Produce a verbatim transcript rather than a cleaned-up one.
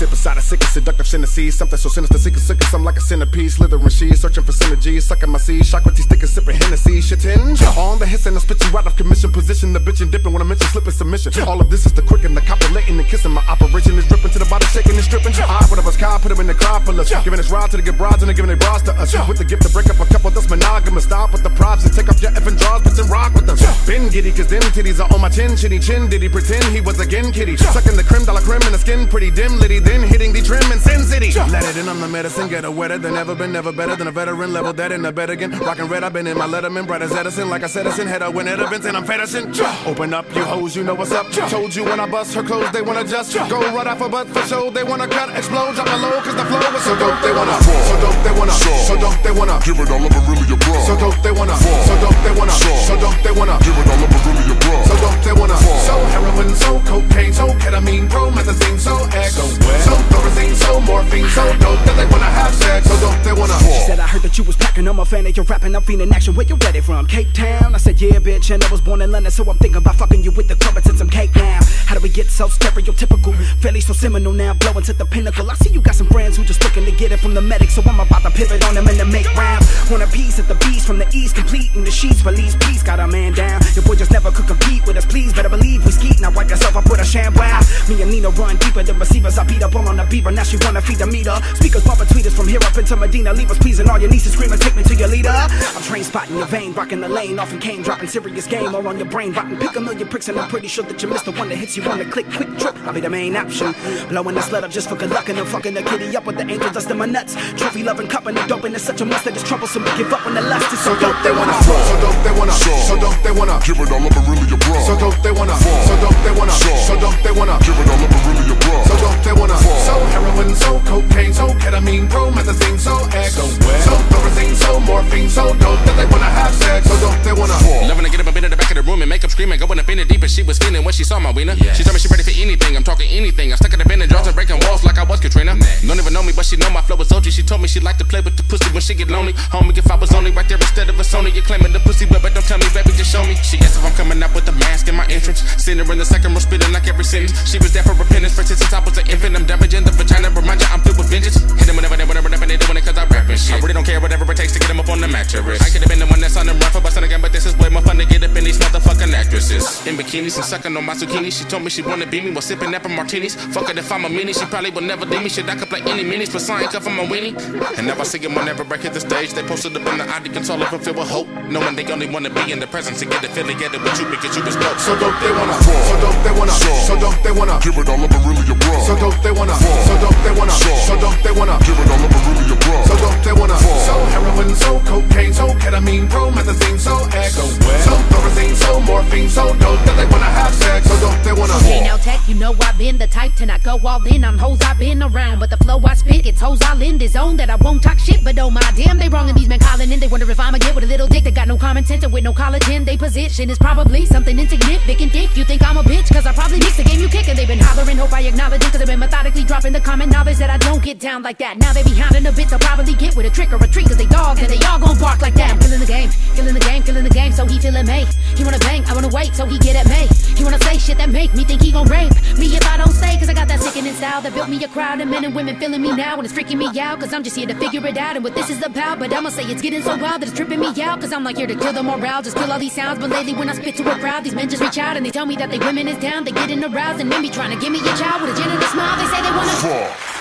sit beside a sick and seductive centipede. Something so sinister, sick and sick, I'm like a centipede. Slithering she, searching for synergy, sucking my seed. Shock with these stick and sipping Hennessy. Shitting on the hits and I spit you out of commission. Position the bitch and dipping when I mention slipping submission. All of this is the quick and the copulating and kissing. My operation is dripping to the body, shaking and stripping. I would have us car, put them in the Acropolis. Giving us ride to the good brides and they're giving their bras to us. With the gift to break up a couple that's monogamous. Stop with the props and take off your effing drawers, bitch, and rock with them. Been giddy, cause them titties are on my chin. Chinny chin, did he pretend he was again kitty? Sucking the creme, dollar creme and the skin pretty dim litty. Then hitting the trim in Sin City. Let it in, I'm the medicine, get it wetter than ever been, never better than a veteran. Level that in the bed again. Rockin' red, I've been in my Letterman, bright as Edison. Like I said, Edison, head up when it events and I'm fetishing. Open up, you hoes, you know what's up. Told you when I bust her clothes, they wanna just go right off a butt for show. They wanna cut, explode, drop the low, cause the flow is so dope. They wanna, so dope, they wanna, so dope, they wanna give it all up and really your bro. So dope, they wanna, so dope, they wanna, so dope, they wanna give it all up and really your bro. So dope, they wanna, so heroin, so cocaine, so ketamine, promethazine, so X, so thorazine, so morphine, so dope that they wanna have sex. So dope, they wanna. She said I heard that you was packing. I'm a fan of your rapping. I'm feeling action. Where you ready from? Cape Town. I said yeah, bitch, and I was born in London, so I'm thinking about fucking you with the carrots and some cake now. How do we get so stereotypical? Fairly so seminal now, blowing to the pinnacle. I see you got some friends who just looking to get it from the medics, so I'm about to pivot on them and to make rounds. Want a piece of the beast from the east, completing the sheets, release peace. Got a man down. Your boy just never could compete with us. Please better believe we skeet. Now wipe yourself. I put a sham wow. Me and Nina run deeper than receivers. I beat up all on the beaver. Now she wanna feed the meter. Speakers bumping tweeters from here up into Medina. Leave us pleasing all your nieces screaming. Take me to your leader. I'm train spotting your vein, rocking the lane. Often came dropping serious game all on your brain. Rotten pick a million pricks and I'm pretty sure that you missed the one that hits you on the click quick trip. I'll be the main option. Blowing the sled up just for good luck and I'm fucking the kitty up with the angel dust in my nuts. Trophy loving cup and the dope and it's such a must that it's troublesome to give up when the lust is so dope. They wanna, so dope they wanna, so dope they wanna give it all up and really your bro. So dope they wanna, so dope they wanna, so dope they wanna give it all up and really your bro. So dope they wanna, so heroin, so cocaine, so ketamine, promethazine, so X, so thorazine, so morphine, so dope that they wanna have sex. So dope they wanna. Loving to get up and been in the back of the room and make up screaming, going up in the deep, and she was feeling when she saw my wiener. Yes. She told me she ready for anything. I'm talking anything. I stuck in the bend and draws and breaking walls like I was Katrina. Next. Don't even know me, but she know my flow was O G. She told me she liked to play with the pussy when she get lonely. Homie, if I was only right there instead of a Sony, you claiming the pussy, but don't tell me, baby, just show me. She asked if I'm coming up with a mask in my entrance. Seen her in the second row spitting like every sentence. She was there for repentance, for since I was an infant. I'm damaging the vagina, remind you I'm filled with vengeance. Hit them whenever they whenever they they doing it cause I rap and shit. I really don't care whatever it takes to get them up on the mattress. I could have been the one that's on the run for busting again, but this is way more fun to get up in these motherfucking actresses. In bikinis and sucking on my zucchini. She told me she wanna be me while sipping apple martinis. Fuck it if I'm a meanie, she probably will never leave me. Shit, I could play any minis, but sign cuff on my weenie. And now I see them whenever I hit the stage. They posted up in the I D console of filled with hope, knowing they only wanna be in the presence and get affiliated with you because you was dope. So dope they wanna, so dope they wanna, so dope they wanna give it all up and really your bro. So dope they wanna, so dope they wanna, so dope they wanna give it all up and really your bro. So dope they wanna, so heroin, so cocaine, so ketamine, promethazine, so X, so thorazine, so morphine, so dope that they wanna have sex. So dope they wanna. Hey now tech, you know I've been the type to not go all in on hoes I've been around, but the flow I spit, it's hoes all in the zone that I won't talk shit, but oh my damn, they wrong and these men calling in. They wonder if I'ma get with a little dick that got no common sense and with no collagen. They position is probably something insignificant. If you think I'm a bitch, cause I probably mix the game you kick, and they've been hollering, hope I acknowledge it, cause I've been methodically dropping the common knowledge that I don't get down like that. Now they be hounding a bit, they'll probably get with a trick or a treat, cause they dogs and they all gon' bark like that. I'm killing the game, killing the game, killing the game, so he feeling me. He wanna bang, I wanna wait, so he get at me. He wanna say shit that make me think he gon' rape me if I don't say, cause I got that sickening style that built me a crowd of men and women feeling me now, and it's freaking me out, cause I'm just here to figure it out and what this is about. But I'ma say it's getting so wild that it's tripping me out, cause I'm like here to kill the morale, just kill all these sounds. But lately when I spit to a crowd, these men just reach out and they tell me that they women is down. They getting aroused and then be trying to give me a child with a genital smile. They say they wanna